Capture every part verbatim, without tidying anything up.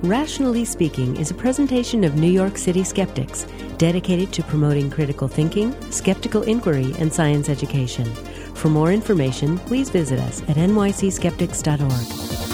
Rationally Speaking is a presentation of New York City Skeptics, dedicated to promoting critical thinking, skeptical inquiry, and science education. For more information, please visit us at n y c skeptics dot org.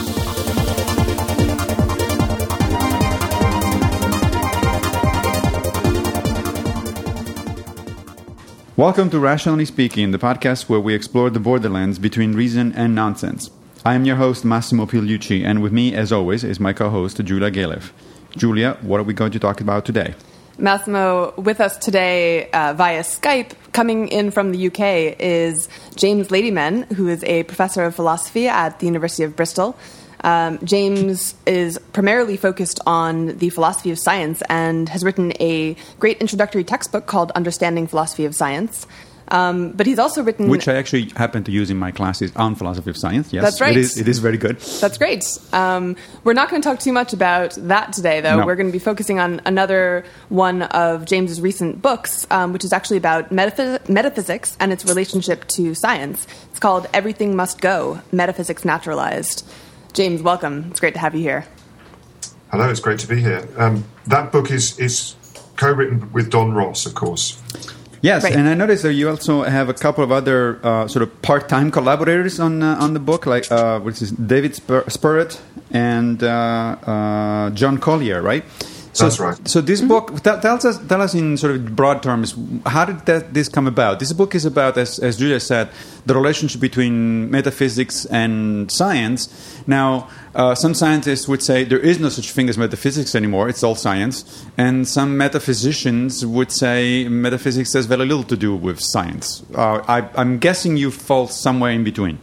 Welcome to Rationally Speaking, the podcast where we explore the borderlands between reason and nonsense. I am your host, Massimo Pigliucci, and with me, as always, is my co-host, Julia Galef. Julia, what are we going to talk about today? Massimo, with us today uh, via Skype, coming in from the U K, is James Ladyman, who is a professor of philosophy at the University of Bristol. Um, James is primarily focused on the philosophy of science and has written a great introductory textbook called Understanding Philosophy of Science. Um, but he's also written... Which I actually happen to use in my classes on philosophy of science. Yes, that's right. It is, it is very good. That's great. Um, we're not going to talk too much about that today, though. No. We're going to be focusing on another one of James's recent books, um, which is actually about metaphys- metaphysics and its relationship to science. It's called Everything Must Go, Metaphysics Naturalized. James, welcome. It's great to have you here. Hello, it's great to be here. Um, that book is, is co-written with Don Ross, of course. Yes, right. And I noticed that you also have a couple of other uh, sort of part-time collaborators on uh, on the book, like uh, which is David Spur- Spurrett and uh, uh, John Collier, right? So, That's right. So this book t- tells us tell us in sort of broad terms, how did that, this come about? This book is about, as, as Julia said, the relationship between metaphysics and science. Now, uh, some scientists would say there is no such thing as metaphysics anymore; it's all science. And some metaphysicians would say metaphysics has very little to do with science. Uh, I, I'm guessing you fall somewhere in between.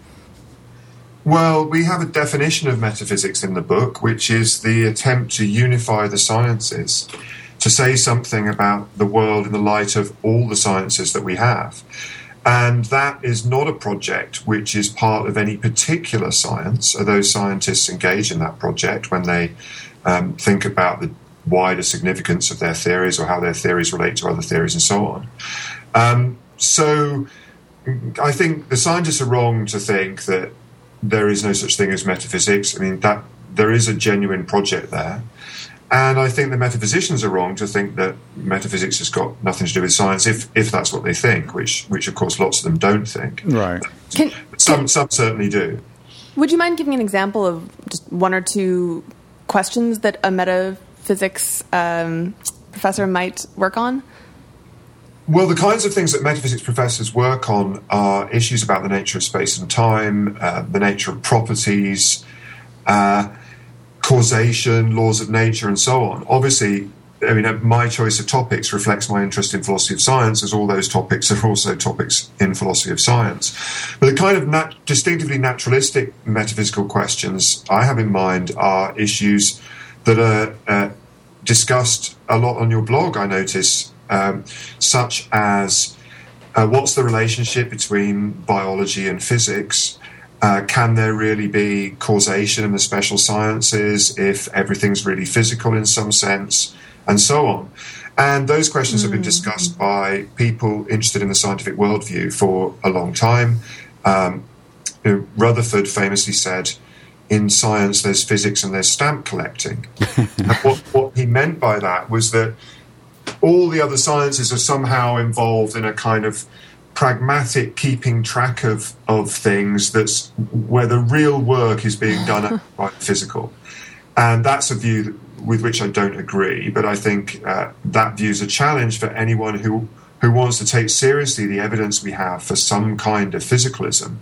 Well, we have a definition of metaphysics in the book, which is the attempt to unify the sciences, to say something about the world in the light of all the sciences that we have. And that is not a project which is part of any particular science. Those scientists engage in that project when they um, think about the wider significance of their theories or how their theories relate to other theories and so on. Um, so I think the scientists are wrong to think that there is no such thing as metaphysics. I mean, that there is a genuine project there. And I think the metaphysicians are wrong to think that metaphysics has got nothing to do with science, if if that's what they think, which, which of course, lots of them don't think. Right. Can, some, can, some certainly do. Would you mind giving an example of just one or two questions that a metaphysics um, professor might work on? Well, the kinds of things that metaphysics professors work on are issues about the nature of space and time, uh, the nature of properties, uh, causation, laws of nature, and so on. Obviously, I mean, my choice of topics reflects my interest in philosophy of science, as all those topics are also topics in philosophy of science. But the kind of nat- distinctively naturalistic metaphysical questions I have in mind are issues that are uh, discussed a lot on your blog, I notice, Um, such as uh, what's the relationship between biology and physics? Uh, can there really be causation in the special sciences if everything's really physical in some sense? And so on. And those questions mm-hmm. have been discussed by people interested in the scientific worldview for a long time. Um, you know, Rutherford famously said, in science there's physics and there's stamp collecting. And what, what he meant by that was that all the other sciences are somehow involved in a kind of pragmatic keeping track of, of things that's where the real work is being done by the physical. And that's a view that, with which I don't agree, but I think uh, that view is a challenge for anyone who, who wants to take seriously the evidence we have for some kind of physicalism.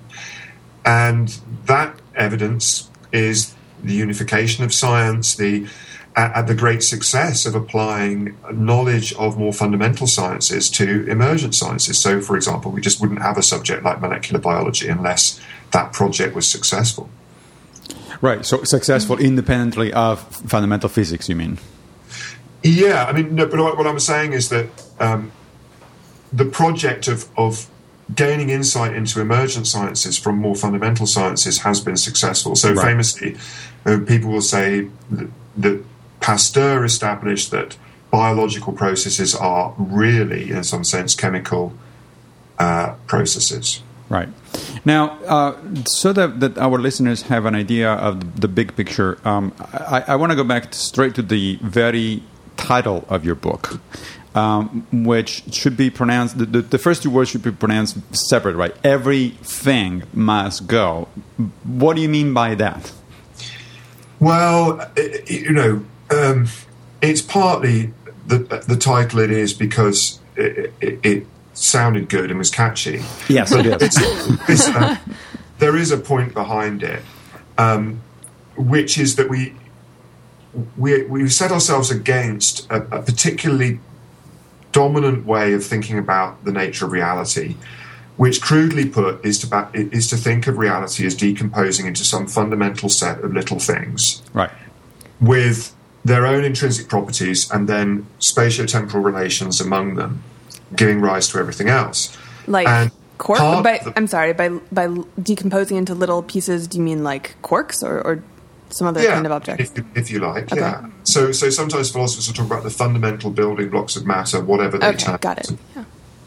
And that evidence is the unification of science, the at the great success of applying knowledge of more fundamental sciences to emergent sciences. So, for example, we just wouldn't have a subject like molecular biology unless that project was successful. Right, so successful independently of fundamental physics, you mean? Yeah, I mean, no, but what I'm saying is that um, the project of, of gaining insight into emergent sciences from more fundamental sciences has been successful. So right. famously, uh, people will say that, that Pasteur established that biological processes are really, in some sense, chemical uh, processes. Right. Now, uh, so that, that our listeners have an idea of the, the big picture, um, I, I want to go back straight to the very title of your book, um, which should be pronounced, the, the, the first two words should be pronounced separate, right? Everything must go. What do you mean by that? Well, it, you know, um, it's partly the, the title it is because it, it, it sounded good and was catchy. Yes, it is. It's, it's, uh, there is a point behind it, um, which is that we we we set ourselves against a, a particularly dominant way of thinking about the nature of reality, which, crudely put, is to ba- is to think of reality as decomposing into some fundamental set of little things, right, with their own intrinsic properties and then spatiotemporal relations among them, giving rise to everything else. Like and quark? By, the, I'm sorry, by by decomposing into little pieces, do you mean like quarks or, or some other yeah, kind of object? If, if you like, okay. yeah. So, so sometimes philosophers will talk about the fundamental building blocks of matter, whatever they okay, term. got it. Yeah.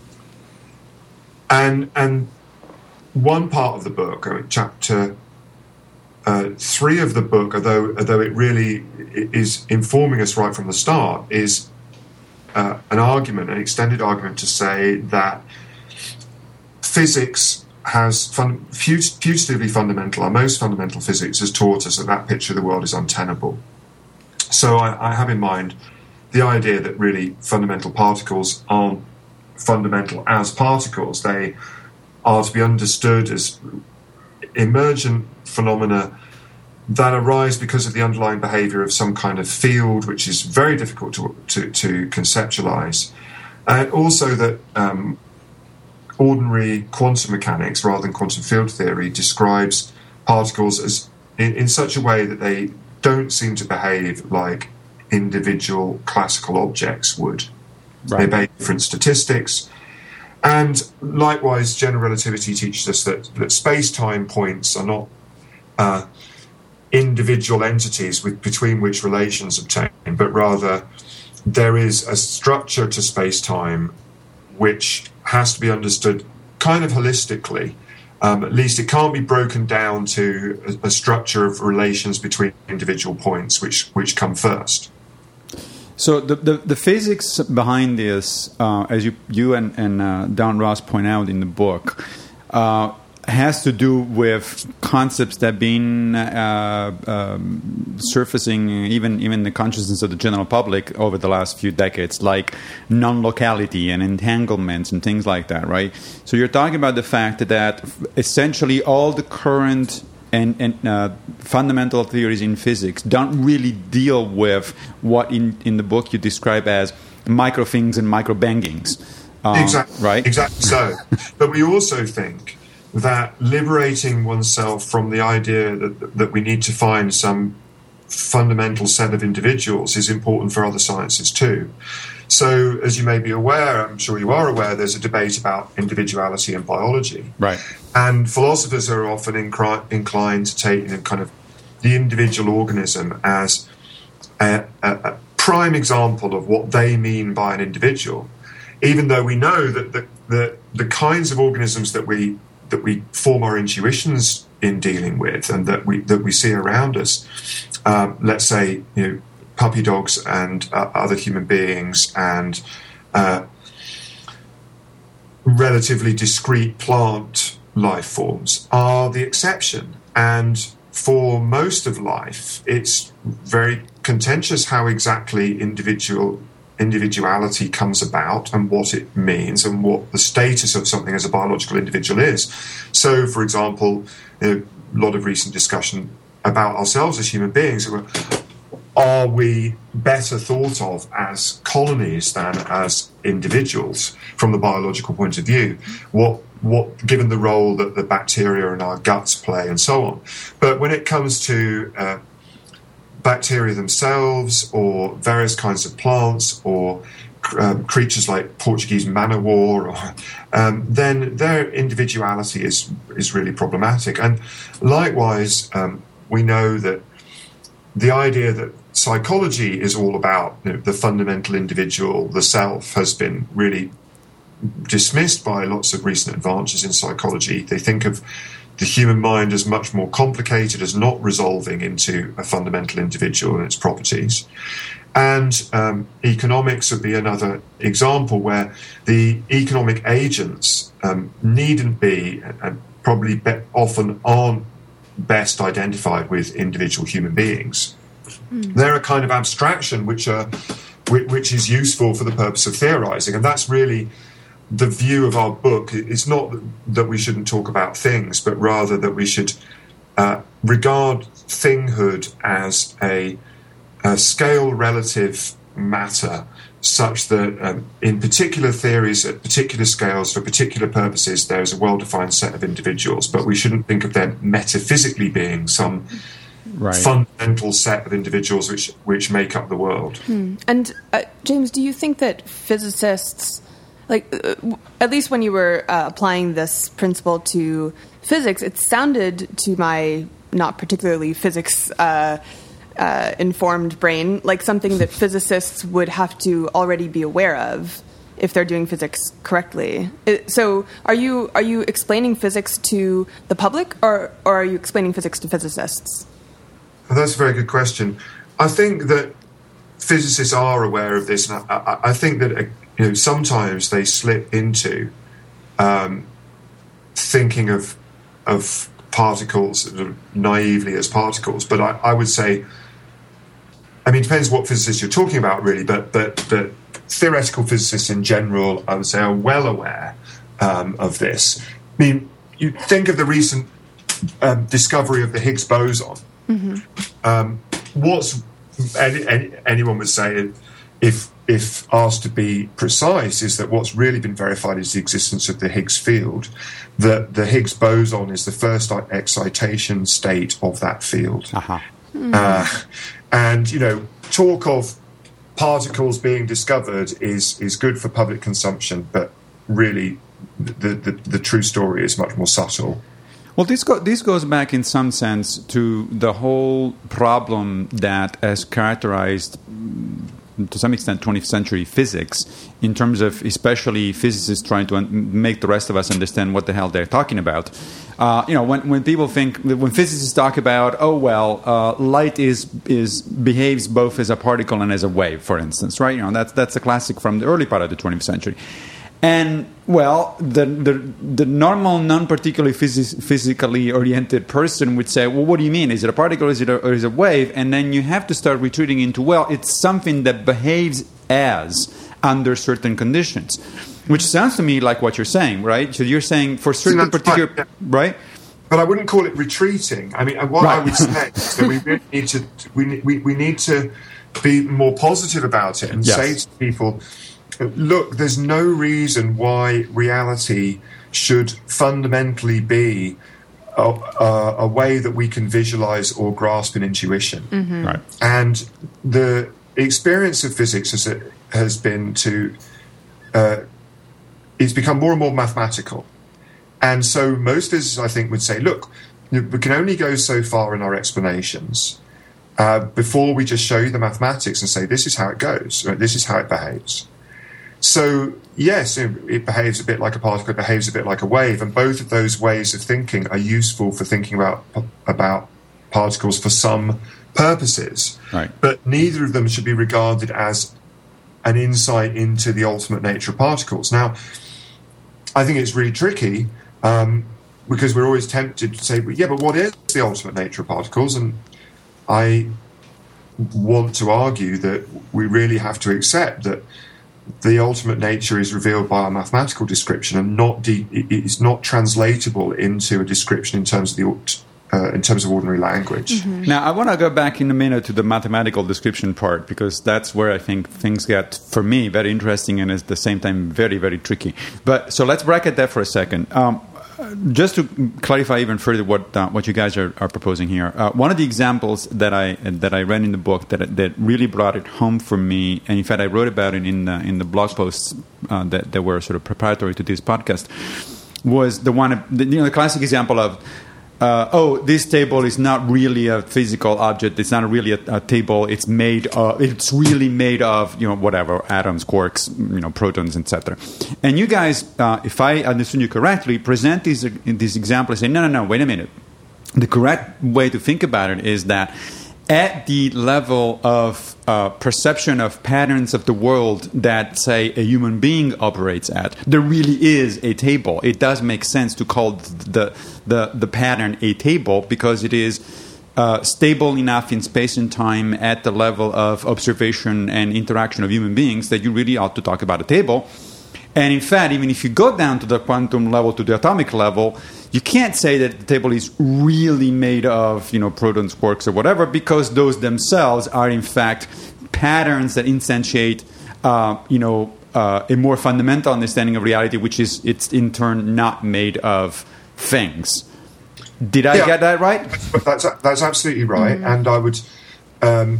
And and one part of the book, I mean, chapter uh, three of the book, although although it really is informing us right from the start, is uh, an argument, an extended argument to say that physics has fun, fut- putatively fundamental, our most fundamental physics has taught us that that picture of the world is untenable. So I, I have in mind the idea that really fundamental particles aren't fundamental as particles. They are to be understood as emergent phenomena that arise because of the underlying behavior of some kind of field, which is very difficult to, to, to conceptualize. And also that um, ordinary quantum mechanics, rather than quantum field theory, describes particles as in, in such a way that they don't seem to behave like individual classical objects would. Right. They obey different statistics. And likewise, general relativity teaches us that, that space-time points are not uh, individual entities with, between which relations obtain, but rather there is a structure to space-time which has to be understood kind of holistically. Um, at least it can't be broken down to a, a structure of relations between individual points which, which come first. So the, the, the physics behind this, uh, as you you and, and uh, Don Ross point out in the book, uh, has to do with concepts that have been uh, um, surfacing even even the consciousness of the general public over the last few decades, like non-locality and entanglements and things like that, right? So you're talking about the fact that essentially all the current and, and uh, fundamental theories in physics don't really deal with what in, in the book you describe as micro things and micro bangings. Um, exactly. Right? Exactly so. But we also think that liberating oneself from the idea that, that we need to find some fundamental set of individuals is important for other sciences too. So, as you may be aware, I'm sure you are aware, there's a debate about individuality in biology. Right. And philosophers are often incri- inclined to take, you know, kind of the individual organism as a, a, a prime example of what they mean by an individual, even though we know that the, the, the kinds of organisms that we that we form our intuitions in dealing with and that we that we see around us, um, let's say, you know, puppy dogs and uh, other human beings and uh, relatively discrete plant life forms are the exception. And for most of life, it's very contentious how exactly individual individuality comes about and what it means and what the status of something as a biological individual is. So, for example, you know, a lot of recent discussion about ourselves as human beings. Are we better thought of as colonies than as individuals from the biological point of view? What, what, given the role that the bacteria in our guts play and so on. But when it comes to uh, bacteria themselves or various kinds of plants or um, creatures like Portuguese man-o'-war, or, um, then their individuality is is really problematic. And likewise, um, we know that the idea that psychology is all about, you know, the fundamental individual, the self, has been really dismissed by lots of recent advances in psychology. They think of the human mind as much more complicated, as not resolving into a fundamental individual and its properties. And um, economics would be another example where the economic agents um, needn't be, and probably be, often aren't best identified with individual human beings. Mm. They're a kind of abstraction which are which is useful for the purpose of theorizing, and that's really the view of our book. It's not that we shouldn't talk about things, but rather that we should uh, regard thinghood as a, a scale relative matter, such that um, in particular theories, at particular scales, for particular purposes, there is a well-defined set of individuals, but we shouldn't think of them metaphysically being some right. fundamental set of individuals which, which make up the world. Hmm. And uh, James, do you think that physicists, like uh, at least when you were uh, applying this principle to physics, it sounded to my not particularly physics uh, uh, informed brain like something that physicists would have to already be aware of if they're doing physics correctly. It, so are you are you explaining physics to the public, or, or are you explaining physics to physicists? Well, that's a very good question. I think that physicists are aware of this, and I, I, I think that uh, you know sometimes they slip into um, thinking of of particles sort of naively as particles. But I, I would say, I mean, it depends what physicists you're talking about, really. But but but theoretical physicists in general, I would say, are well aware um, of this. I mean, you think of the recent um, discovery of the Higgs boson. Mm-hmm. Um, what's any, any, anyone would say, if if asked to be precise, is that what's really been verified is the existence of the Higgs field. That the Higgs boson is the first excitation state of that field. Uh-huh. Mm-hmm. Uh, and you know, talk of particles being discovered is is good for public consumption, but really, the the, the true story is much more subtle. Well, this go, this goes back in some sense to the whole problem that has characterized, to some extent, twentieth century physics, in terms of especially physicists trying to un- make the rest of us understand what the hell they're talking about. Uh, you know, when, when people think, when physicists talk about, oh well, uh, light is is behaves both as a particle and as a wave, for instance, right? You know, that's that's a classic from the early part of the twentieth century. And, well, the the, the normal, non-particularly phys- physically oriented person would say, well, what do you mean? Is it a particle, is it a, or is it a wave? And then you have to start retreating into, well, it's something that behaves as under certain conditions, which sounds to me like what you're saying, right? So you're saying for certain particular... Right, yeah. right? But I wouldn't call it retreating. I mean, what right. I would say is that we really need to, we, we, we need to be more positive about it and yes. say to people... Look, there's no reason why reality should fundamentally be a, a, a way that we can visualize or grasp in intuition. Mm-hmm. Right. And the experience of physics has, has been to, uh, it's become more and more mathematical. And so most physicists, I think, would say, look, we can only go so far in our explanations uh, before we just show you the mathematics and say, this is how it goes, or this is how it behaves. So, yes, it behaves a bit like a particle, it behaves a bit like a wave, and both of those ways of thinking are useful for thinking about about particles for some purposes. Right. But neither of them should be regarded as an insight into the ultimate nature of particles. Now, I think it's really tricky um, because we're always tempted to say, yeah, but what is the ultimate nature of particles? And I want to argue that we really have to accept that the ultimate nature is revealed by a mathematical description and not de- it's not translatable into a description in terms of the uh, in terms of ordinary language. Mm-hmm. Now, I want to go back in a minute to the mathematical description part, because that's where I think things get, for me, very interesting and at the same time very, very tricky. But so let's bracket that for a second. Um, Just to clarify even further what uh, what you guys are, are proposing here, uh, one of the examples that I that I read in the book that that really brought it home for me, and in fact I wrote about it in the, in the blog posts uh, that that were sort of preparatory to this podcast, was the one, the, you know, the classic example of uh, oh, this table is not really a physical object. It's not really a, a table. It's made of, it's really made of, you know, whatever, atoms, quarks, you know, protons, et cetera. And you guys, uh, if I understood you correctly, present this, this example and say, no, no, no, wait a minute. The correct way to think about it is that at the level of uh, perception of patterns of the world that, say, a human being operates at, there really is a table. It does make sense to call the the, the pattern a table because it is uh, stable enough in space and time at the level of observation and interaction of human beings that you really ought to talk about a table. And in fact, even if you go down to the quantum level, to the atomic level, you can't say that the table is really made of, you know, protons, quarks, or whatever, because those themselves are, in fact, patterns that instantiate, uh, you know, uh, a more fundamental understanding of reality, which is, it's in turn not made of things. Did I yeah, get that right? That's that's absolutely right, mm-hmm. and I would. Um,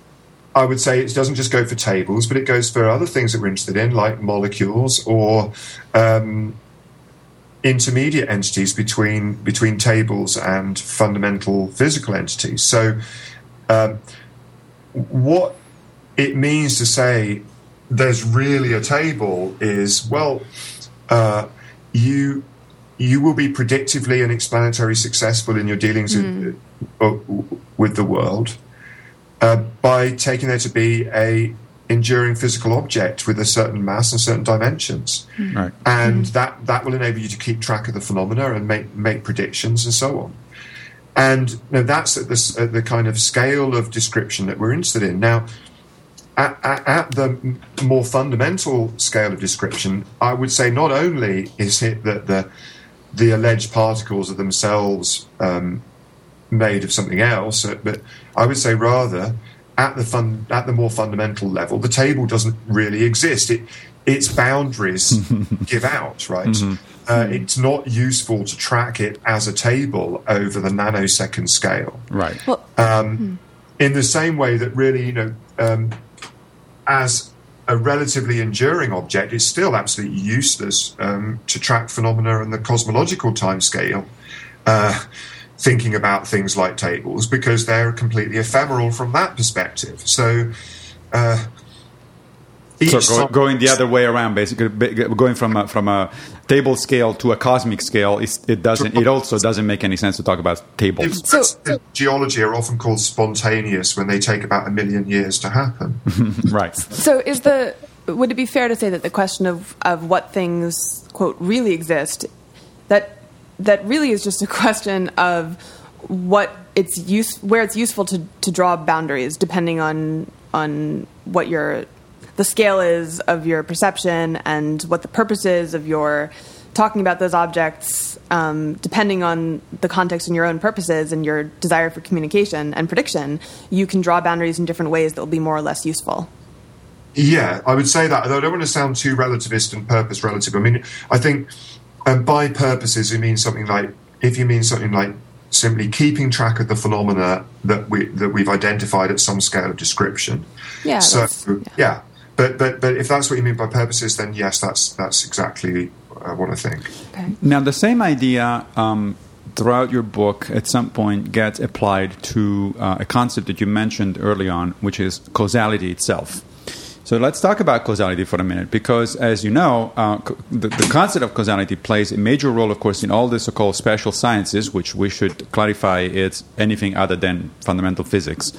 I would say it doesn't just go for tables, but it goes for other things that we're interested in, like molecules or um, intermediate entities between between tables and fundamental physical entities. So, um, what it means to say there's really a table is, well, uh, you you will be predictively and explanatory successful in your dealings mm. with, with the world. Uh, by taking there to be a enduring physical object with a certain mass and certain dimensions, right. and mm. that, that will enable you to keep track of the phenomena and make make predictions and so on. And you know, that's at the, at the kind of scale of description that we're interested in. Now, at, at, at the more fundamental scale of description, I would say not only is it that the the alleged particles are themselves um, made of something else, but I would say rather at the fun, at the more fundamental level, the table doesn't really exist. It its boundaries give out, right? Mm-hmm. Uh, it's not useful to track it as a table over the nanosecond scale, right? Well, um, hmm. in the same way that really, you know, um, as a relatively enduring object, it's still absolutely useless um, to track phenomena in the cosmological timescale. Uh, thinking about things like tables, because they're completely ephemeral from that perspective. So, uh, so go, going the other way around, basically, going from a, from a table scale to a cosmic scale, it doesn't. It also doesn't make any sense to talk about tables. So, so, geology are often called spontaneous when they take about a million years to happen. Right. So, is the would it be fair to say that the question of of what things quote really exist, that that really is just a question of what it's use, where it's useful to, to draw boundaries, depending on on what your the scale is of your perception and what the purpose is of your talking about those objects, um, depending on the context and your own purposes and your desire for communication and prediction, you can draw boundaries in different ways that will be more or less useful. Yeah, I would say that, although I don't want to sound too relativist and purpose relative. I mean, I think um, by purposes, it means something like, if you mean something like simply keeping track of the phenomena that we that we've identified at some scale of description. Yeah. So yeah. yeah. But but but if that's what you mean by purposes, then yes, that's that's exactly uh, what I think. Okay. Now, the same idea um, throughout your book at some point gets applied to uh, a concept that you mentioned early on, which is causality itself. So let's talk about causality for a minute, because as you know, uh, the, the concept of causality plays a major role, of course, in all the so-called special sciences, which we should clarify it's anything other than fundamental physics.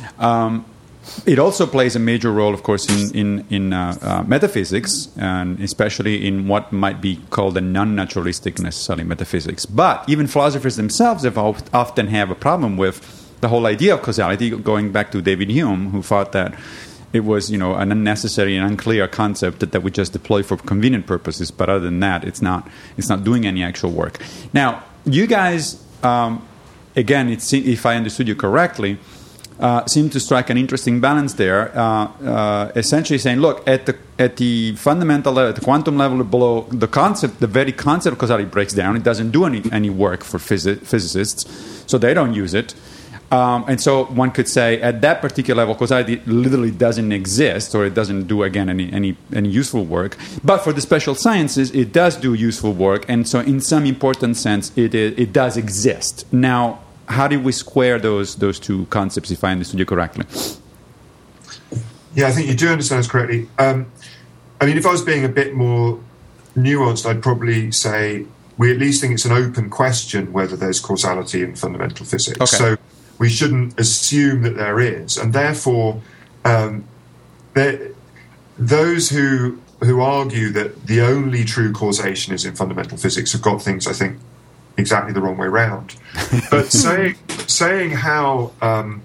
Um, it also plays a major role, of course, in, in, in uh, uh, metaphysics, and especially in what might be called a non-naturalistic, necessarily, metaphysics. But even philosophers themselves have often have a problem with the whole idea of causality, going back to David Hume, who thought that it was, you know, an unnecessary and unclear concept that, that we just deploy for convenient purposes. But other than that, it's not it's not doing any actual work. Now, you guys, um, again, it's, if I understood you correctly, uh, seem to strike an interesting balance there. Uh, uh, essentially, saying, look, at the at the fundamental level, at the quantum level below, the concept, the very concept of causality breaks down. It doesn't do any any work for phys- physicists, so they don't use it. Um, and so one could say at that particular level, causality literally doesn't exist, or it doesn't do, again, any, any, any useful work. But for the special sciences, it does do useful work. And so in some important sense, it, it, it does exist. Now, how do we square those, those two concepts, if I understood you correctly? Yeah, I think you do understand this correctly. Um, I mean, if I was being a bit more nuanced, I'd probably say we at least think it's an open question whether there's causality in fundamental physics. Okay. So we shouldn't assume that there is, and therefore, um, there, those who who argue that the only true causation is in fundamental physics have got things, I think, exactly the wrong way round. But saying saying how um,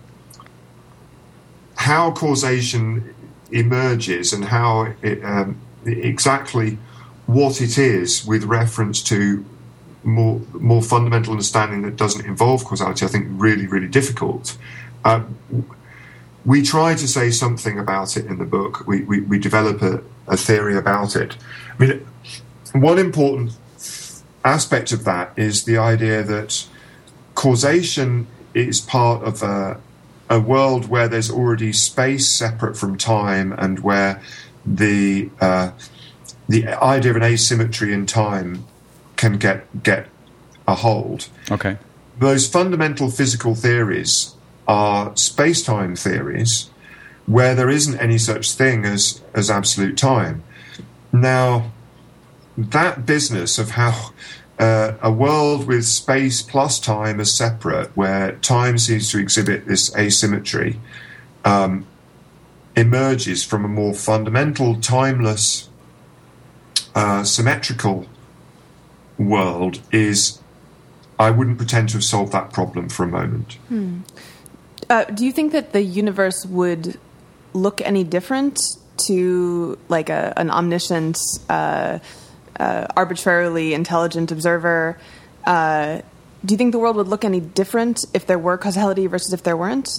how causation emerges and how it, um, exactly what it is with reference to more more fundamental understanding that doesn't involve causality, I think really, really difficult. Uh, we try to say something about it in the book. We, we, we develop a, a theory about it. I mean, one important aspect of that is the idea that causation is part of a, a world where there's already space separate from time, and where the uh, the idea of an asymmetry in time can get get a hold. Okay. Those fundamental physical theories are space-time theories where there isn't any such thing as, as absolute time. Now, that business of how uh, a world with space plus time as separate, where time seems to exhibit this asymmetry, um, emerges from a more fundamental, timeless, uh, symmetrical world is, I wouldn't pretend to have solved that problem for a moment. Hmm. Uh, do you think that the universe would look any different to like a, an omniscient, uh, uh, arbitrarily intelligent observer? Uh, do you think the world would look any different if there were causality versus if there weren't?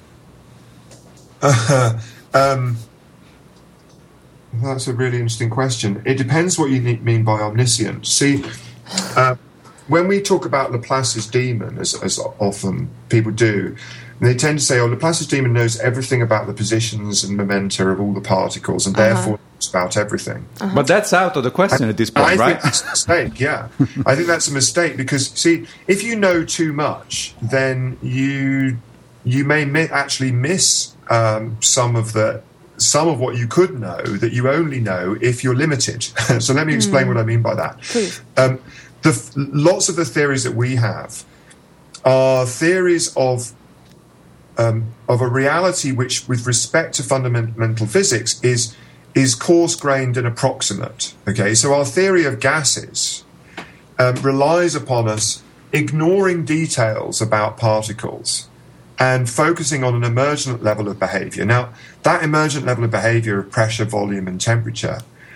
Uh, um, that's a really interesting question. It depends what you mean by omniscient. See, uh, when we talk about Laplace's demon, as, as often people do, they tend to say, oh, Laplace's demon knows everything about the positions and momenta of all the particles, and uh-huh. therefore knows about everything. Uh-huh. But that's out of the question I, at this point, I right? I think that's a mistake, yeah. I think that's a mistake, because, see, if you know too much, then you you may mi- actually miss um, some of the some of what you could know that you only know if you're limited. So let me explain mm. what I mean by that. Please. Um, the, lots of the theories that we have are theories of um, of a reality which, with respect to fundamental physics, is is coarse-grained and approximate. Okay, so our theory of gases um, relies upon us ignoring details about particles and focusing on an emergent level of behavior. Now, that emergent level of behavior of pressure, volume, and temperature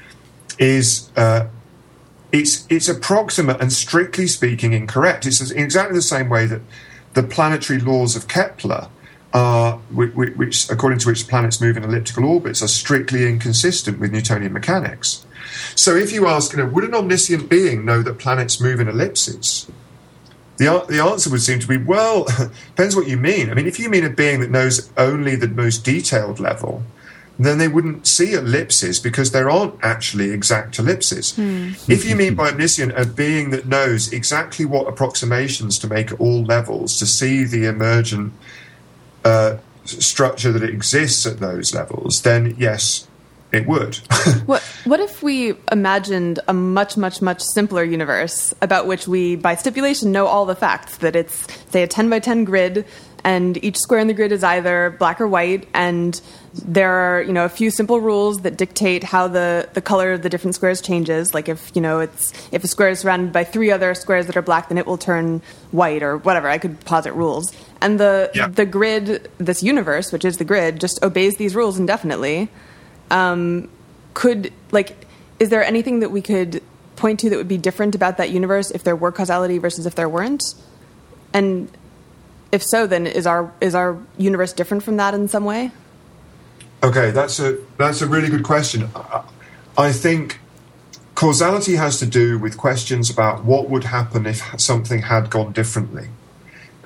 is uh, it's it's approximate and, strictly speaking, incorrect. It's in exactly the same way that the planetary laws of Kepler are, which, which according to which planets move in elliptical orbits, are strictly inconsistent with Newtonian mechanics. So, if you ask, you know, would an omniscient being know that planets move in ellipses? The, the answer would seem to be, well, depends what you mean. I mean, if you mean a being that knows only the most detailed level, then they wouldn't see ellipses, because there aren't actually exact ellipses. Hmm. If you mean by omniscient a being that knows exactly what approximations to make at all levels to see the emergent uh, structure that exists at those levels, then yes, it would. What What if we imagined a much, much, much simpler universe about which we, by stipulation, know all the facts, that it's, say, a ten by ten grid, and each square in the grid is either black or white, and there are, you know, a few simple rules that dictate how the, the color of the different squares changes. Like if, you know, it's if a square is surrounded by three other squares that are black, then it will turn white, or whatever. I could posit rules. And the yeah. the grid, this universe, which is the grid, just obeys these rules indefinitely. Um, could, like, is there anything that we could point to that would be different about that universe if there were causality versus if there weren't? And if so, then is our is our universe different from that in some way? Okay, that's a that's a really good question. I think causality has to do with questions about what would happen if something had gone differently.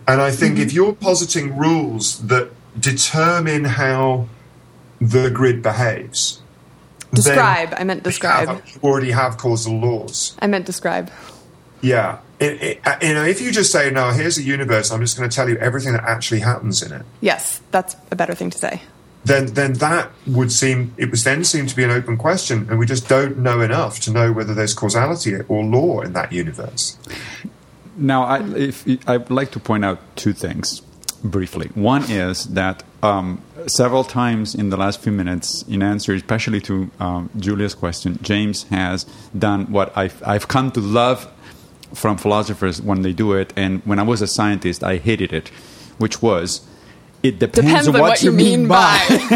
And I think Mm-hmm. if you're positing rules that determine how the grid behaves, Describe. I meant you describe. have- you already have causal laws. I meant describe. Yeah. It, it, uh, you know, if you just say, no, here's a universe, I'm just going to tell you everything that actually happens in it, Yes, that's a better thing to say. then then that would seem, it would then seem to be an open question, and we just don't know enough to know whether there's causality or law in that universe. Now, I, if, I'd like to point out two things briefly. One is that um, several times in the last few minutes, in answer especially to um, Julia's question, James has done what I've, I've come to love from philosophers when they do it, and when I was a scientist, I hated it, which was, it depends, Depends on on what, what you you mean mean by.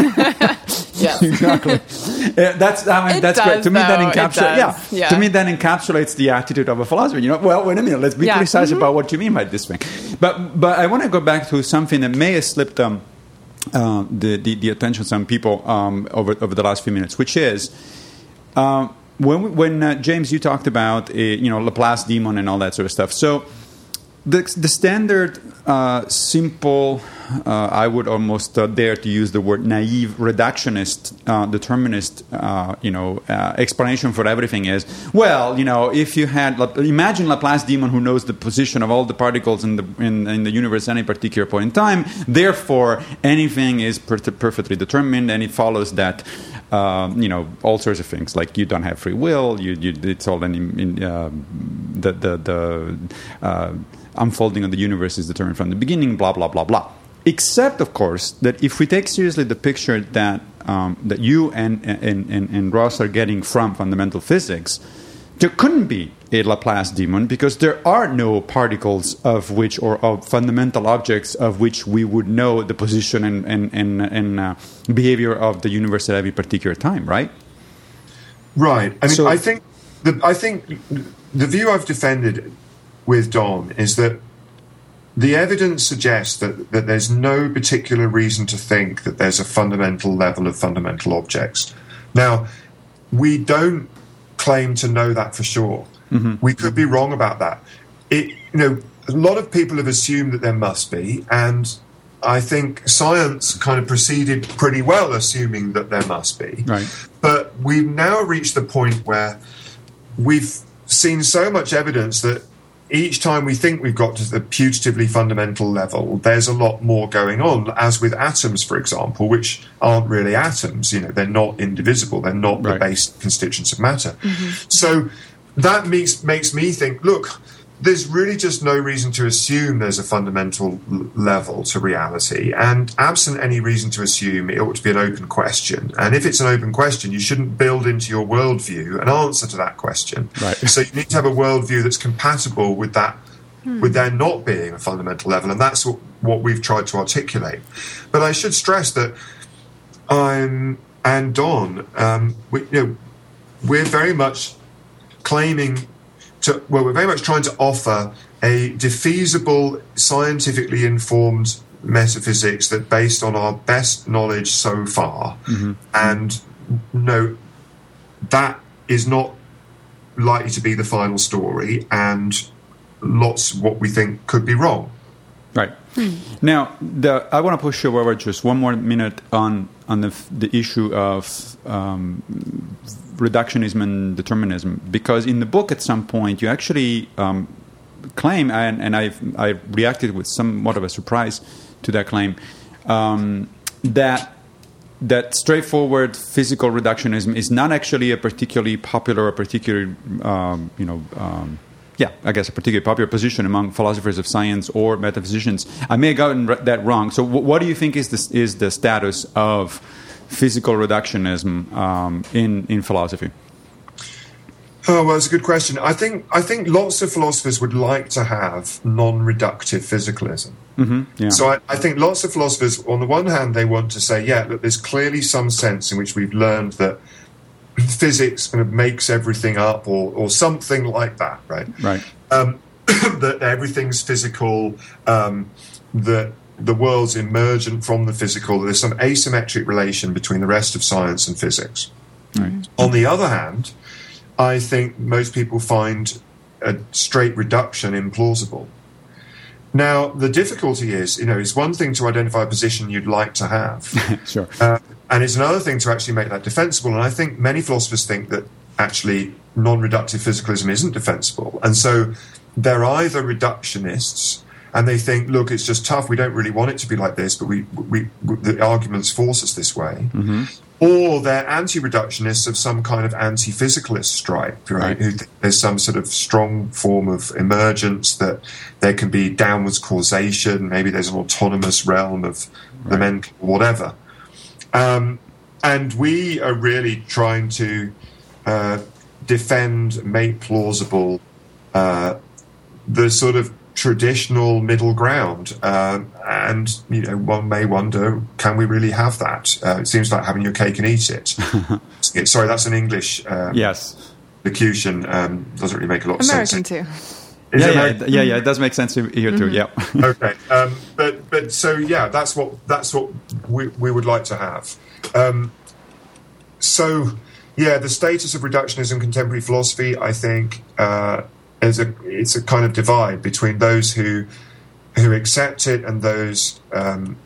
Yes. Exactly. Yeah, that's I mean, It that's does, great. To me, that though. It encapsulates. does. Yeah. Yeah. To me, that encapsulates the attitude of a philosopher. You know, well, wait a minute. Let's be Yeah. precise Mm-hmm. about what you mean by this thing. But but I want to go back to something that may have slipped um, uh, the, the the attention of some people um, over over the last few minutes, which is. Um, when we, when uh, James, you talked about uh, you know Laplace demon and all that sort of stuff. So the the standard uh, simple, uh, I would almost uh, dare to use the word naive reductionist uh, determinist uh, you know uh, explanation for everything is, well, you know, if you had La- imagine Laplace demon who knows the position of all the particles in the in, in the universe at any particular point in time, therefore anything is per- perfectly determined, and it follows that. Um, you know, all sorts of things, like you don't have free will. You, you it's all in, in uh, the the, the uh, unfolding of the universe is determined from the beginning. Blah blah blah blah. Except, of course, that if we take seriously the picture that um, that you and, and and and Ross are getting from fundamental physics, there couldn't be a Laplace demon because there are no particles of which, or of fundamental objects of which we would know the position and, and, and, and uh, behavior of the universe at every particular time, right? Right. I mean, So- I think the I think the view I've defended with Don is that the evidence suggests that, that there's no particular reason to think that there's a fundamental level of fundamental objects. Now, we don't claim to know that for sure. Mm-hmm. We could be wrong about that. It, you know, a lot of people have assumed that there must be, and I think science kind of proceeded pretty well assuming that there must be. Right. But we've now reached the point where we've seen so much evidence that each time we think we've got to the putatively fundamental level, there's a lot more going on, as with atoms, for example, which aren't really atoms. You know, they're not indivisible. They're not Right. the base constituents of matter. Mm-hmm. So that makes, makes me think, look, there's really just no reason to assume there's a fundamental l- level to reality. And absent any reason to assume, it ought to be an open question. And if it's an open question, you shouldn't build into your worldview an answer to that question. Right. So you need to have a worldview that's compatible with that, hmm. with there not being a fundamental level. And that's what, what we've tried to articulate. But I should stress that I'm, and Don, um, we, you know, we're very much claiming to, well, we're very much trying to offer a defeasible, scientifically informed metaphysics that based on our best knowledge so far. Mm-hmm. And no, that is not likely to be the final story, and lots of what we think could be wrong. Right. Hmm. Now, the, I want to push you over just one more minute on on the the issue of um, reductionism and determinism, because in the book at some point you actually um, claim, and, and I've I reacted with somewhat of a surprise to that claim, um, that that straightforward physical reductionism is not actually a particularly popular or particularly um, you know. Um, Yeah, I guess a particularly popular position among philosophers of science or metaphysicians. I may have gotten that wrong. So, w- what do you think is the, is the status of physical reductionism um, in in philosophy? Oh, well, it's a good question. I think I think lots of philosophers would like to have non-reductive physicalism. Mm-hmm, yeah. So I, I think lots of philosophers, on the one hand, they want to say, yeah, look, there's clearly some sense in which we've learned that physics kind of makes everything up, or, or something like that, right? Right. Um, that everything's physical, um, that the world's emergent from the physical, that there's some asymmetric relation between the rest of science and physics. Right. On the other hand, I think most people find a straight reduction implausible. Now, the difficulty is, you know, it's one thing to identify a position you'd like to have. Sure. Uh, and it's another thing to actually make that defensible. And I think many philosophers think that actually non-reductive physicalism isn't defensible. And so they're either reductionists and they think, look, it's just tough. We don't really want it to be like this, but we, we, we the arguments force us this way. Mm-hmm. Or they're anti-reductionists of some kind of anti-physicalist stripe, right? Right. Who think there's some sort of strong form of emergence, that there can be downwards causation, maybe there's an autonomous realm of right. the mental, whatever. Um, and we are really trying to uh, defend, make plausible uh, the sort of traditional middle ground, um, and you know, one may wonder, can we really have that? Uh, it seems like having your cake and eat it. Sorry, that's an English um, yes locution. Um, doesn't really make a lot of American sense. too. Is yeah, it yeah, American? yeah, yeah. It does make sense here mm-hmm. too. Yeah. Okay, um, but but so yeah, that's what that's what we we would like to have. Um, so yeah, the status of reductionism in contemporary philosophy, I think. Uh, There's a, it's a kind of divide between those who who accept it and those um,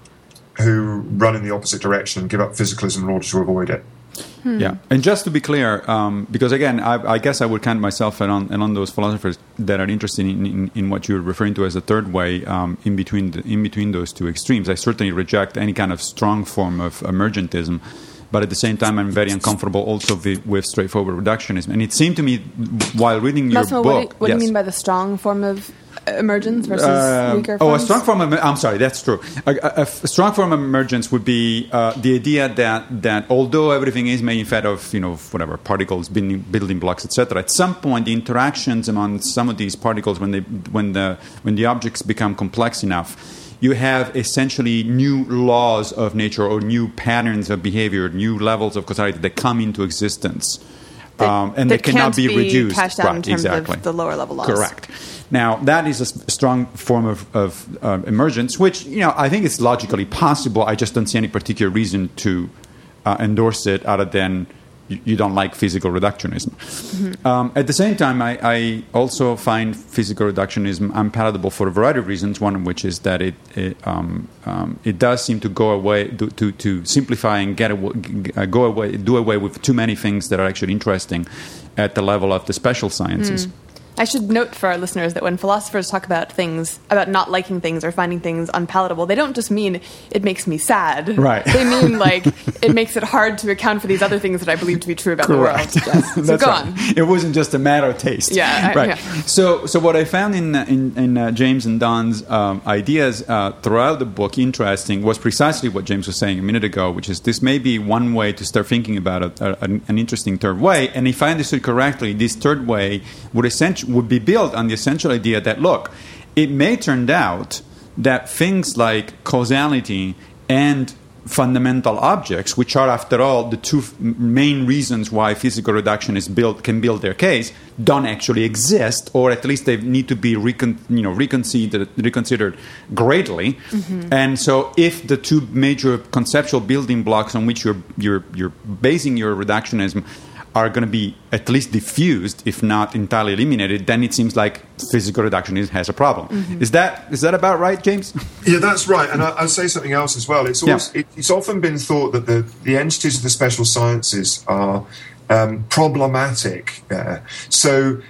who run in the opposite direction and give up physicalism in order to avoid it. Hmm. Yeah, and just to be clear, um, because again, I, I guess I would count myself and on, and on those philosophers that are interested in, in, in what you're referring to as a third way, um, in between the, in between those two extremes. I certainly reject any kind of strong form of emergentism. But at the same time, I'm very uncomfortable also with, with straightforward reductionism. And it seemed to me, while reading your Massimo, book... What, do you, what yes. do you mean by the strong form of emergence versus uh, weaker oh, forms? a strong form of... I'm sorry, that's true. A, a, a strong form of emergence would be uh, the idea that, that although everything is made fed of, you know, whatever, particles, building, building blocks, et cetera, at some point, the interactions among some of these particles, when, they, when, the, when the objects become complex enough, you have essentially new laws of nature or new patterns of behavior, new levels of causality that come into existence. That, um, and that they cannot be, be reduced. Cashed out right, in terms exactly. of the lower level laws. Correct. Now, that is a strong form of, of uh, emergence, which, you know, I think it's logically possible. I just don't see any particular reason to uh, endorse it other than you, you don't like physical reductionism. Mm-hmm. Um, at the same time, I, I also find physical reductionism unpalatable for a variety of reasons, one of which is that it it, um, um, it does seem to go away, to, to, to simplify and get away, uh, go away, do away with too many things that are actually interesting at the level of the special sciences. Mm. I should note for our listeners that when philosophers talk about things, about not liking things or finding things unpalatable, they don't just mean it makes me sad. Right. They mean like it makes it hard to account for these other things that I believe to be true about Correct. the world. Yes. So That's go right. on. It wasn't just a matter of taste. Yeah. I, right. Yeah. So, so what I found in in, in uh, James and Don's um, ideas uh, throughout the book interesting was precisely what James was saying a minute ago, which is this may be one way to start thinking about a, a, an, an interesting third way. And if I understood correctly, this third way would essentially would be built on the essential idea that, look, it may turn out that things like causality and fundamental objects, which are, after all, the two f- main reasons why physical reductionists build, can build their case, don't actually exist, or at least they need to be recon, you know, reconsidered, reconsidered greatly. Mm-hmm. And so if the two major conceptual building blocks on which you're, you're, you're basing your reductionism are going to be at least diffused, if not entirely eliminated, then it seems like physical reductionism has a problem. Mm-hmm. Is that is that about right, James? Yeah, that's right. And I, I'll say something else as well. It's also, yeah. it, it's often been thought that the, the entities of the special sciences are um, problematic. Uh, so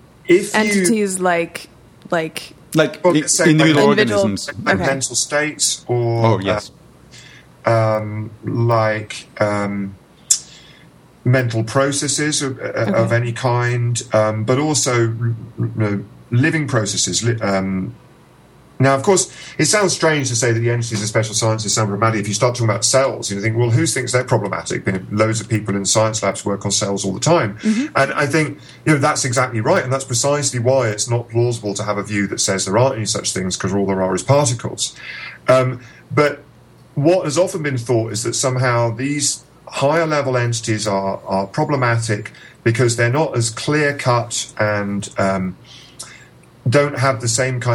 if entities you, like like like well, I- say individual like organisms, like okay. mental states, or oh yes, uh, um, like. Um, mental processes of, okay. of any kind, um, but also you know, living processes. Um, now, of course, it sounds strange to say that the entities of special sciences sound problematic. If you start talking about cells, you think, well, who thinks they're problematic? You know, loads of people in science labs work on cells all the time. Mm-hmm. And I think you know that's exactly right, and that's precisely why it's not plausible to have a view that says there aren't any such things, because all there are is particles. Um, but what has often been thought is that somehow these higher level entities are, are problematic because they're not as clear cut and um, don't have the same kind of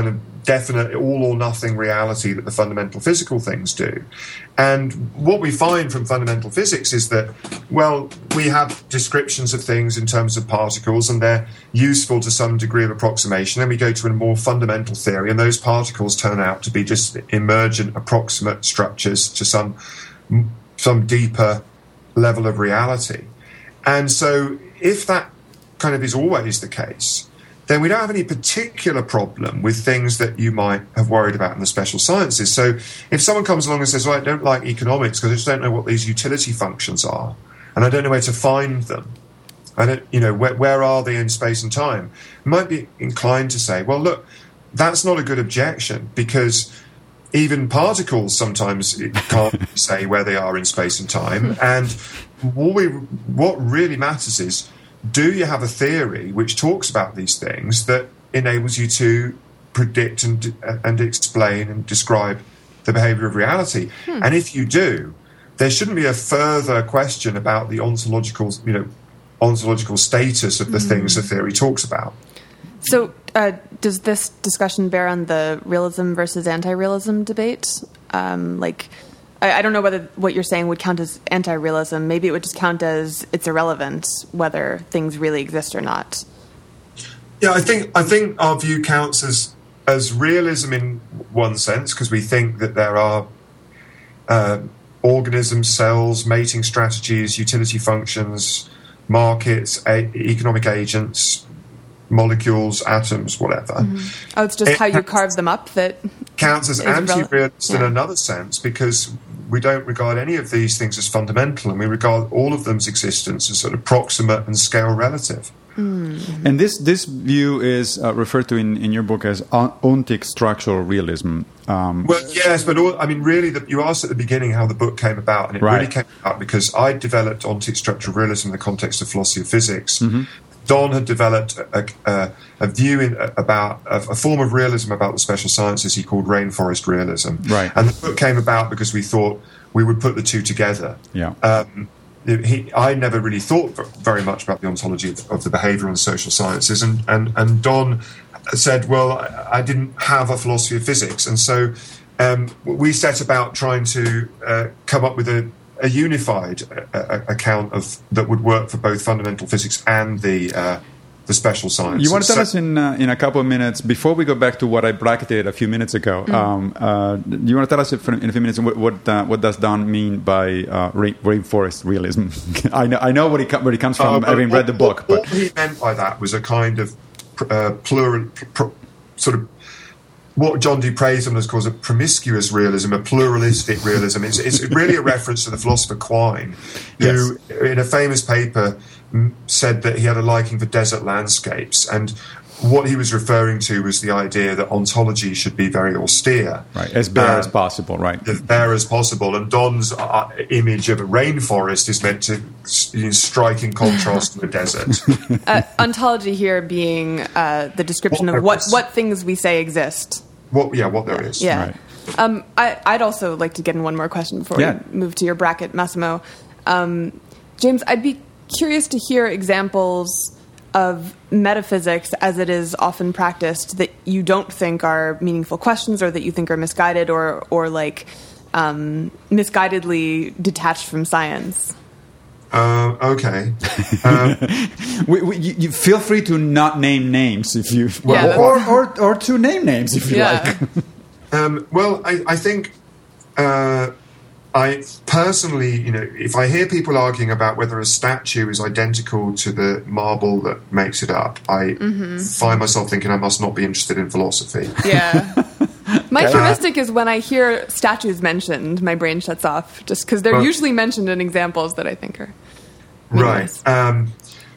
definite all or nothing reality that the fundamental physical things do. And what we find from fundamental physics is that, well, we have descriptions of things in terms of particles, and they're useful to some degree of approximation. Then we go to a more fundamental theory, and those particles turn out to be just emergent, approximate structures to some some deeper level of reality. And so if that kind of is always the case, then we don't have any particular problem with things that you might have worried about in the special sciences. So if someone comes along and says, well, I don't like economics because I just don't know what these utility functions are, and I don't know where to find them, I don't, you know, where, where are they in space and time? I might be inclined to say, well, look, that's not a good objection, because even particles sometimes can't say where they are in space and time. And what, we, what really matters is, do you have a theory which talks about these things that enables you to predict and and explain and describe the behavior of reality? Hmm. And if you do, there shouldn't be a further question about the ontological, you know, ontological status of the mm. things the theory talks about. So, uh, does this discussion bear on the realism versus anti-realism debate? Um, like, I, I don't know whether what you're saying would count as anti-realism. Maybe it would just count as it's irrelevant whether things really exist or not. Yeah, I think I think our view counts as as realism in one sense, because we think that there are uh, organisms, cells, mating strategies, utility functions, markets, a- economic agents, molecules, atoms, whatever. Mm-hmm. Oh, it's just it how you carve them up that counts as anti-realist yeah. in another sense, because we don't regard any of these things as fundamental, and we regard all of them's existence as sort of proximate and scale relative. Mm-hmm. And this this view is uh, referred to in, in your book as ontic structural realism. Um, well, yes, but all, I mean, really, the, you asked at the beginning how the book came about, and it right. really came about because I developed ontic structural realism in the context of philosophy of physics. Mm-hmm. Don had developed a, a, a view in, about a, a form of realism about the special sciences he called rainforest realism. Right. And the book came about because we thought we would put the two together. Yeah. Um, he, I never really thought very much about the ontology of, of the behavioural and social sciences, and, and, and Don said, well, I, I didn't have a philosophy of physics, and so um, we set about trying to uh, come up with a a unified uh, account of that would work for both fundamental physics and the uh, the special sciences. You want to tell so, us in uh, in a couple of minutes, before we go back to what I bracketed a few minutes ago, mm. um, uh, you want to tell us in a few minutes what what, uh, what does Don mean by uh, rain, rainforest realism? I know I know what he com- where he comes from, uh, having read the book. What, but what he meant by that was a kind of uh, plural, pr- sort of what John D. Praisman calls a promiscuous realism, a pluralistic realism. It's, it's really a reference to the philosopher Quine, who, yes. in a famous paper, m- said that he had a liking for desert landscapes. And what he was referring to was the idea that ontology should be very austere. Right, as bare uh, as possible, right. As bare as possible. And Don's uh, image of a rainforest is meant to in striking contrast to the desert. Uh, ontology here being uh, the description what of what, what things we say exist. What, yeah, what there is. Yeah. Right. Um, I, I'd also like to get in one more question before yeah. we move to your bracket, Massimo. Um, James, I'd be curious to hear examples of metaphysics as it is often practiced that you don't think are meaningful questions, or that you think are misguided, or, or like um, misguidedly detached from science. Uh, okay. Um, we, we, you, you feel free to not name names if you, well, yeah, or, or or to name names if you yeah. like. um, well, I, I think uh, I personally, you know, if I hear people arguing about whether a statue is identical to the marble that makes it up, I mm-hmm. find myself thinking I must not be interested in philosophy. Yeah. My heuristic is when I hear statues mentioned, my brain shuts off, just because they're but, usually mentioned in examples that I think are right. Um,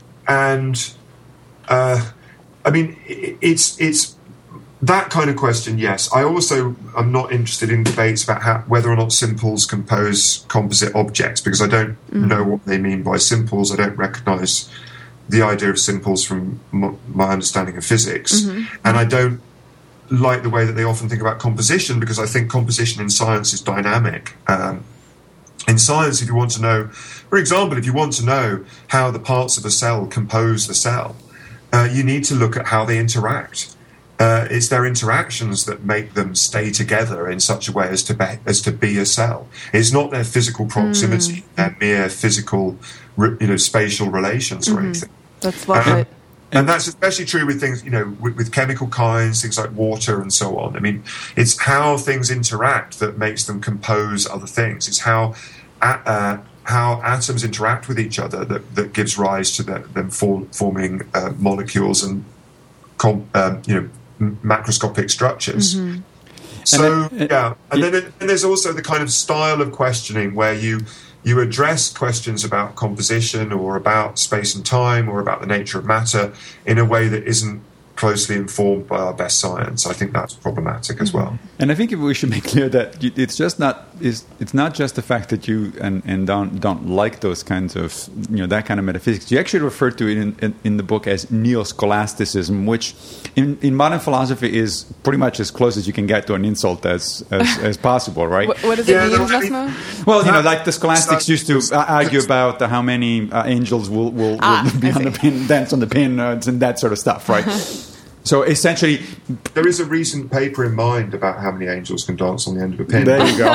and uh, I mean, it's it's that kind of question. Yes, I also am not interested in debates about how, whether or not simples compose composite objects, because I don't mm-hmm. know what they mean by simples. I don't recognise the idea of simples from m- my understanding of physics, mm-hmm. and I don't like the way that they often think about composition, because I think composition in science is dynamic. Um, in science, if you want to know, for example, if you want to know how the parts of a cell compose the cell, uh, you need to look at how they interact. Uh, it's their interactions that make them stay together in such a way as to be, as to be a cell. It's not their physical proximity, mm. their mere physical, you know, spatial relations mm-hmm. or anything. That's what. Um, and that's especially true with things, you know, with, with chemical kinds, things like water and so on. I mean, it's how things interact that makes them compose other things. It's how uh, how atoms interact with each other that, that gives rise to the, them for, forming uh, molecules and com, um, you know. macroscopic structures. Mm-hmm. So and then, yeah, and then and there's also the kind of style of questioning where you you address questions about composition or about space and time or about the nature of matter in a way that isn't closely informed by our best science. I think that's problematic as well. And I think we should make clear that it's just not it's, it's not just the fact that you and, and don't don't like those kinds of, you know, that kind of metaphysics. You actually refer to it in, in, in the book as neo-scholasticism, which in, in modern philosophy is pretty much as close as you can get to an insult as as, as possible, right? What, what does it yeah, mean, Massimo? Well, you know, like the scholastics used to argue about how many uh, angels will, will, ah, will be on the pin, dance on the pin, uh, and that sort of stuff, right? So essentially, there is a recent paper in Mind about how many angels can dance on the end of a pin. There you go.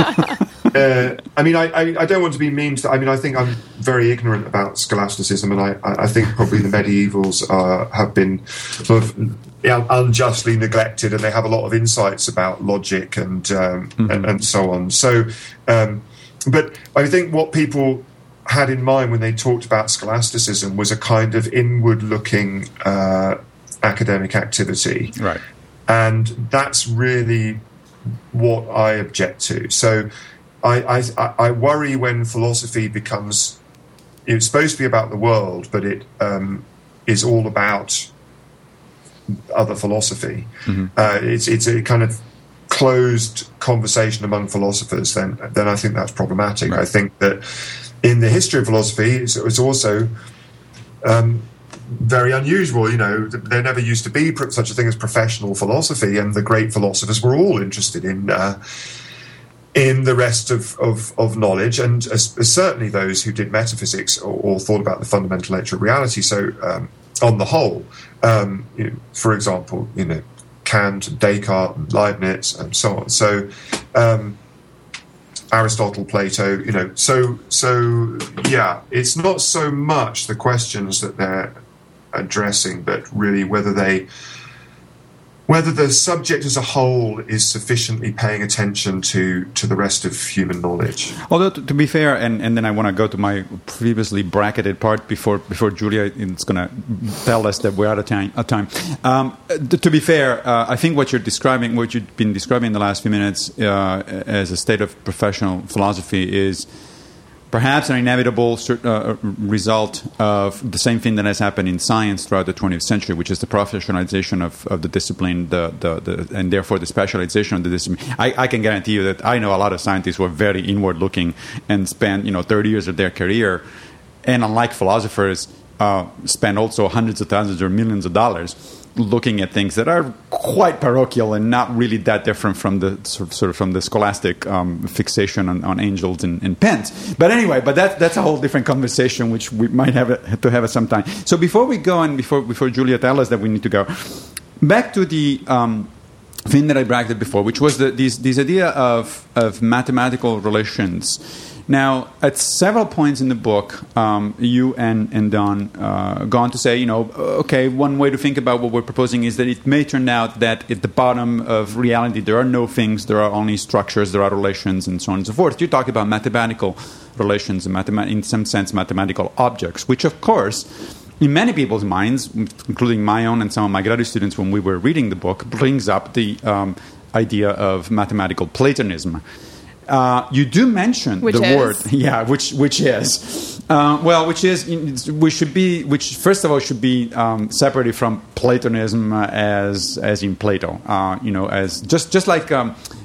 uh, I mean, I, I, I don't want to be mean to. I mean, I think I'm very ignorant about scholasticism, and I, I think probably the medievals are, have been sort of unjustly neglected, and they have a lot of insights about logic and um, mm-hmm. and, and so on. So, um, but I think what people had in mind when they talked about scholasticism was a kind of inward-looking Uh, academic activity, right? And that's really what I object to. So I, I, I worry when philosophy becomes, it's supposed to be about the world, but it um, is all about other philosophy. Mm-hmm. Uh, it's it's a kind of closed conversation among philosophers. Then then I think that's problematic. Right. I think that in the history of philosophy, it's, it's also um, very unusual. You know, there never used to be such a thing as professional philosophy, and the great philosophers were all interested in uh, in the rest of, of, of knowledge, and as, as certainly those who did metaphysics or, or thought about the fundamental nature of reality. So, um, on the whole, um, you know, for example, you know, Kant and Descartes and Leibniz and so on. So, um, Aristotle, Plato, you know. So, so yeah, it's not so much the questions that they're addressing, but really whether they, whether the subject as a whole is sufficiently paying attention to, to the rest of human knowledge. Although, to, to be fair, and, and then I want to go to my previously bracketed part before before Julia is going to tell us that we're out of time. Out of time. Um, to, to be fair, uh, I think what you're describing, what you've been describing in the last few minutes uh, as a state of professional philosophy is perhaps an inevitable uh, result of the same thing that has happened in science throughout the twentieth century, which is the professionalization of, of the discipline, the, the, the, and therefore the specialization of the discipline. I, I can guarantee you that I know a lot of scientists who are very inward-looking and spend, you know, thirty years of their career, and unlike philosophers, uh, spend also hundreds of thousands or millions of dollars looking at things that are quite parochial and not really that different from the sort of, sort of from the scholastic um, fixation on, on angels and, and pens. But anyway, but that, that's a whole different conversation, which we might have, have to have at some time. So before we go and before before Julia tells us that we need to go, back to the um, thing that I bracketed before, which was the, this, this idea of, of mathematical relations. Now, at several points in the book, um, you and, and Don uh, go on to say, you know, okay, one way to think about what we're proposing is that it may turn out that at the bottom of reality there are no things, there are only structures, there are relations, and so on and so forth. You talk about mathematical relations, and mathemat- in some sense mathematical objects, which of course, in many people's minds, including my own and some of my graduate students when we were reading the book, brings up the um, idea of mathematical Platonism. Uh, you do mention which the is? word, yeah, which which is, uh, well, which is, we should be, which first of all should be um, separated from Platonism as as in Plato, uh, you know, as just just like um,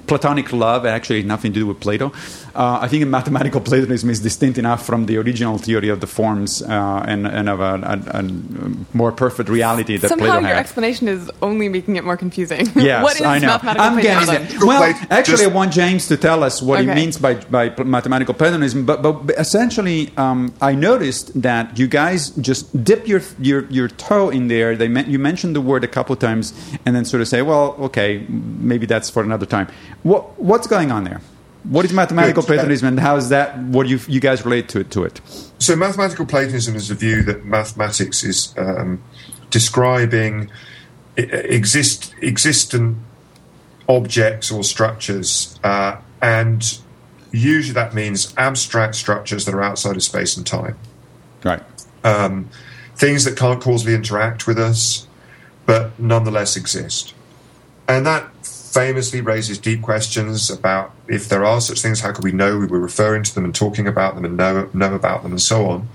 Platonic love, actually nothing to do with Plato. Uh, I think mathematical Platonism is distinct enough from the original theory of the forms uh, and, and of a, a, a more perfect reality that Somehow Plato your had. explanation is only making it more confusing. Yes, what is I know. mathematical I'm Platonism? getting it. Well, actually, Just- I want James to tell us what Okay. he means by, by mathematical Platonism. But, but essentially, um, I noticed that you guys just dip your your, your toe in there. They me- you mentioned the word a couple of times, and then sort of say, "Well, okay, maybe that's for another time." What what's going on there? What is mathematical Good. Platonism, and how is that? What you you guys relate to it? To it? So mathematical Platonism is a view that mathematics is um, describing i- exist existent objects or structures, uh, and usually that means abstract structures that are outside of space and time. Right. Um, things that can't causally interact with us, but nonetheless exist. And that famously raises deep questions about if there are such things, how could we know we were referring to them and talking about them and know, know about them and so on.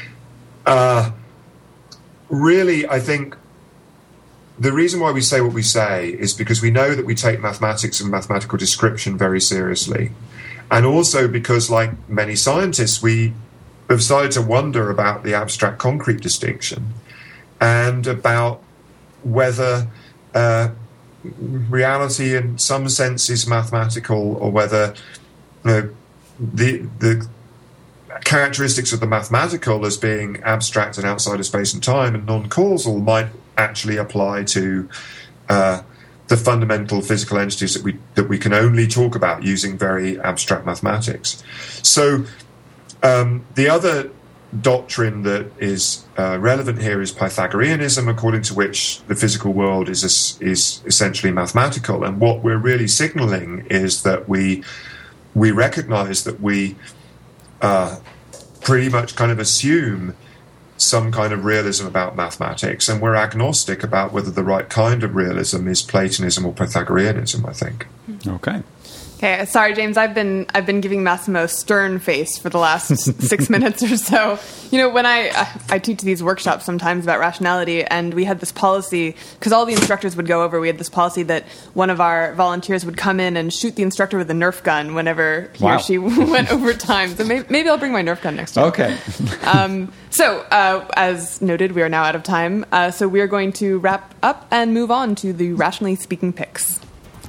Uh, really, I think the reason why we say what we say is because we know that we take mathematics and mathematical description very seriously. And also because, like many scientists, we have started to wonder about the abstract concrete distinction and about whether uh, reality in some sense is mathematical, or whether you know, the the characteristics of the mathematical as being abstract and outside of space and time and non-causal might actually apply to uh, the fundamental physical entities that we that we can only talk about using very abstract mathematics. So um, the other doctrine that is uh, relevant here is Pythagoreanism, according to which the physical world is is essentially mathematical. And what we're really signaling is that we we recognize that we uh, pretty much kind of assume some kind of realism about mathematics, and we're agnostic about whether the right kind of realism is Platonism or Pythagoreanism, I think. Okay. Okay, sorry, James. I've been I've been giving Massimo stern face for the last six minutes or so. You know, when I I teach these workshops sometimes about rationality, and we had this policy because all the instructors would go over. We had this policy that one of our volunteers would come in and shoot the instructor with a Nerf gun whenever he Wow. or she went over time. So maybe, maybe I'll bring my Nerf gun next time. Okay. Um, so, uh, as noted, we are now out of time. Uh, so we are going to wrap up and move on to the Rationally Speaking picks.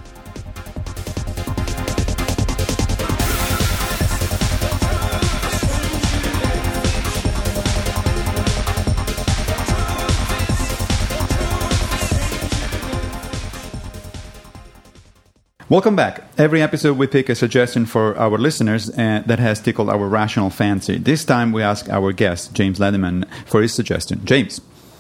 Welcome back. Every episode we pick a suggestion for our listeners uh, that has tickled our rational fancy. This time we ask our guest, James Lederman, for his suggestion. James.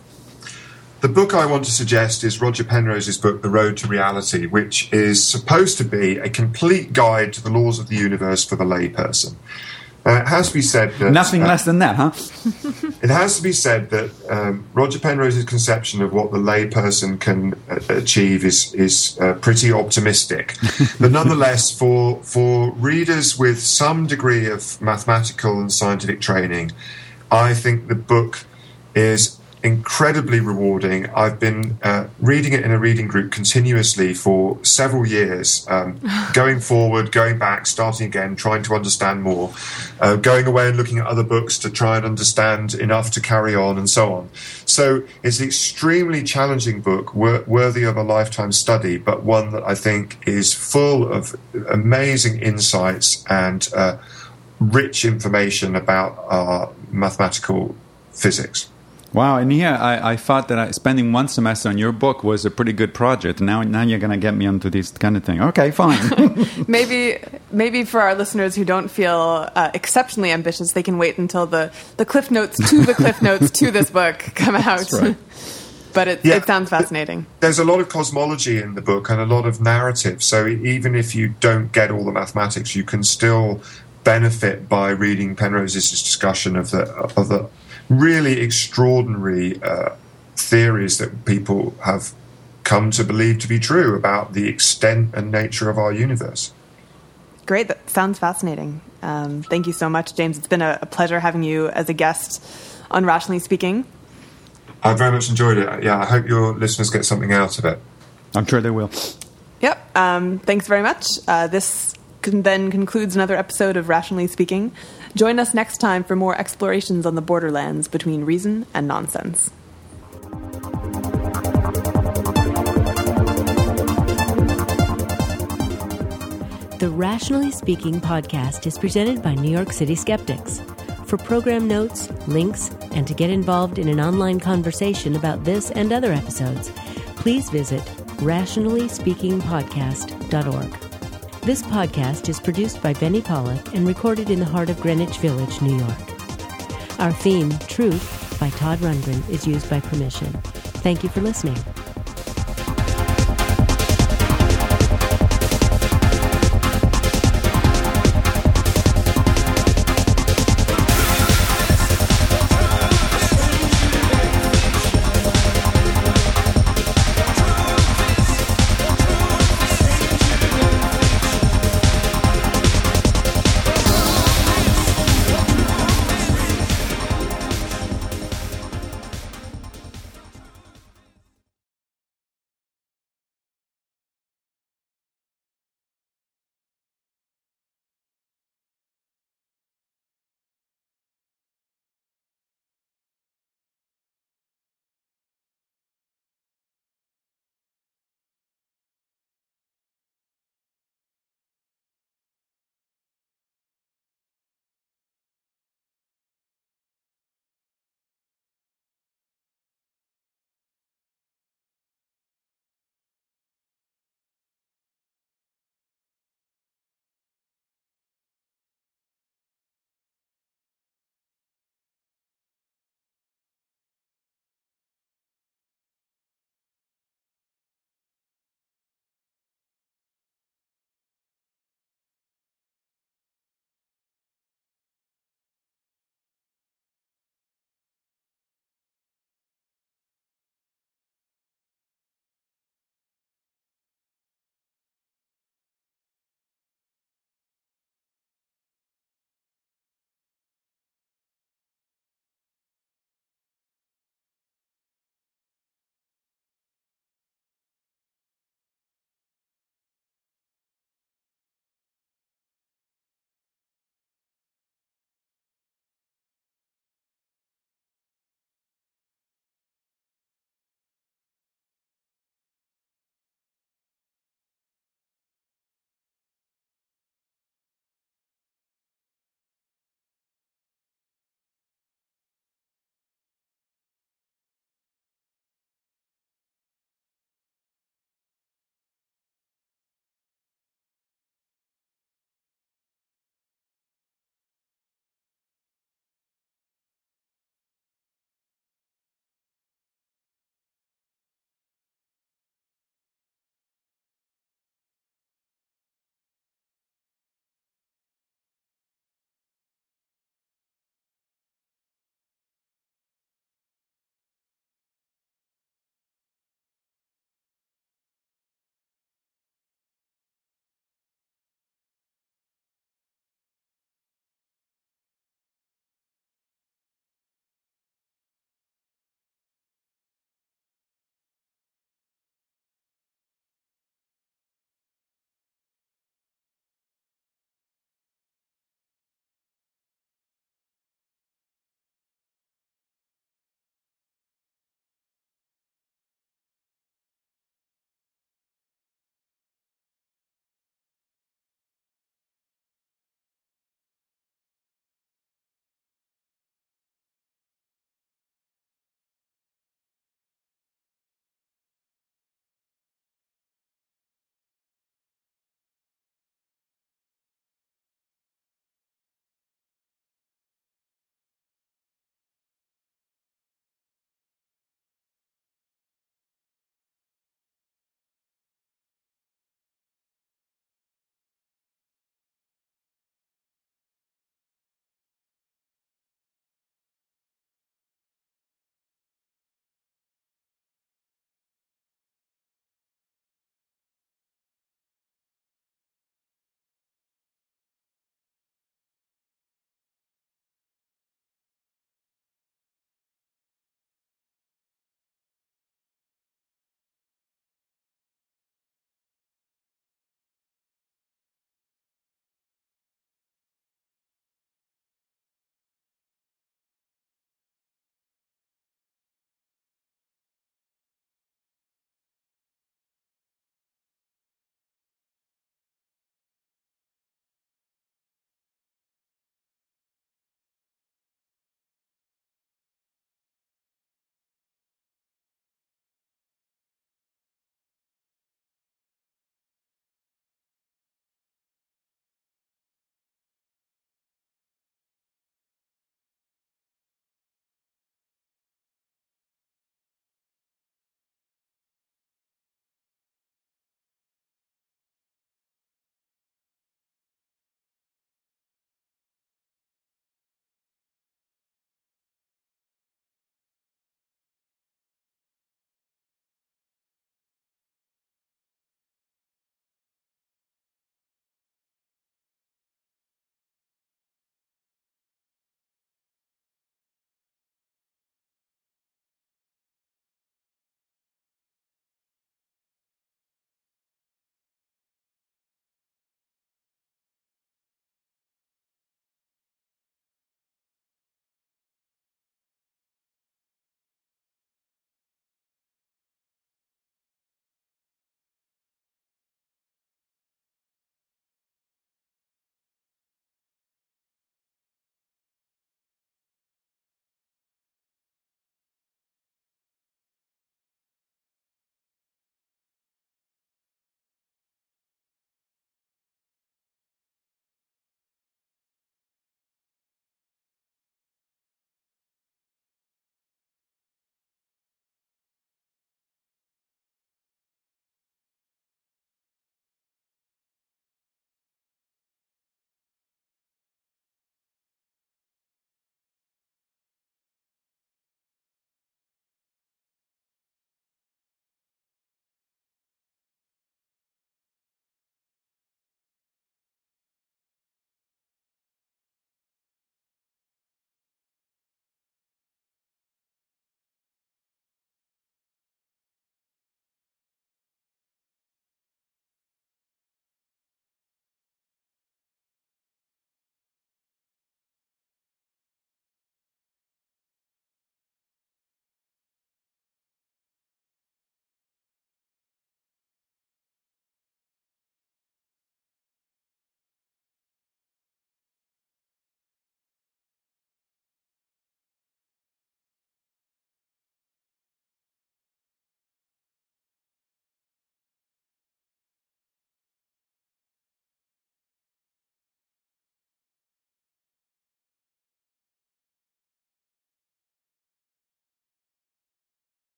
The book I want to suggest is Roger Penrose's book, The Road to Reality, which is supposed to be a complete guide to the laws of the universe for the layperson. Uh, it has to be said that... Nothing uh, less than that, huh? It has to be said that um, Roger Penrose's conception of what the layperson can uh, achieve is is uh, pretty optimistic. But nonetheless, for for readers with some degree of mathematical and scientific training, I think the book is incredibly rewarding. I've been uh, reading it in a reading group continuously for several years, um, going forward, going back, starting again, trying to understand more, uh, going away and looking at other books to try and understand enough to carry on, and so on. So it's an extremely challenging book, wor- worthy of a lifetime study, but one that I think is full of amazing insights and uh, rich information about our mathematical physics. Wow, and yeah, I, I thought that I, spending one semester on your book was a pretty good project. Now, now you're going to get me onto this kind of thing. Okay, fine. maybe, maybe for our listeners who don't feel uh, exceptionally ambitious, they can wait until the, the cliff notes to the cliff notes to this book come out. That's right. But it, Yeah. it sounds fascinating. There's a lot of cosmology in the book and a lot of narrative. So even if you don't get all the mathematics, you can still benefit by reading Penrose's discussion of the of the really extraordinary uh, theories that people have come to believe to be true about the extent and nature of our universe. Great. That sounds fascinating. Um, thank you so much, James. It's been a, a pleasure having you as a guest on Rationally Speaking. I very much enjoyed it. Yeah, I hope your listeners get something out of it. I'm sure they will. Yep. Um, thanks very much. Uh, this con- then concludes another episode of Rationally Speaking. Join us next time for more explorations on the borderlands between reason and nonsense. The Rationally Speaking podcast is presented by New York City Skeptics. For program notes, links, and to get involved in an online conversation about this and other episodes, please visit rationally speaking podcast dot org. This podcast is produced by Benny Pollack and recorded in the heart of Greenwich Village, New York. Our theme, Truth, by Todd Rundgren, is used by permission. Thank you for listening.